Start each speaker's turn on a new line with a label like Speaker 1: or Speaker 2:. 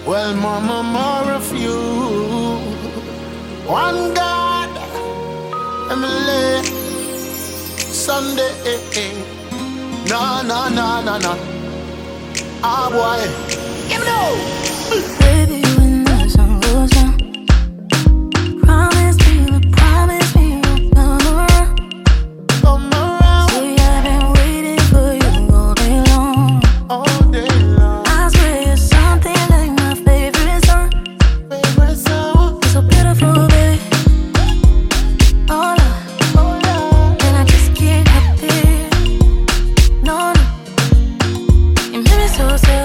Speaker 1: Well, mama, more of you. One God, Emily, Sunday. No, no, no, no, no. Ah, boy. Give me no.
Speaker 2: Baby, when the sun goes down, promise me you'll come around.
Speaker 1: Come around
Speaker 2: See, I've been waiting for you all day long.
Speaker 1: all day long.
Speaker 2: I swear you're something like my favorite song.
Speaker 1: Favorite song.
Speaker 2: You're so beautiful, baby. Oh, Lord.
Speaker 1: Oh, yeah.
Speaker 2: And I just can't help it. No, no. You made me so sad.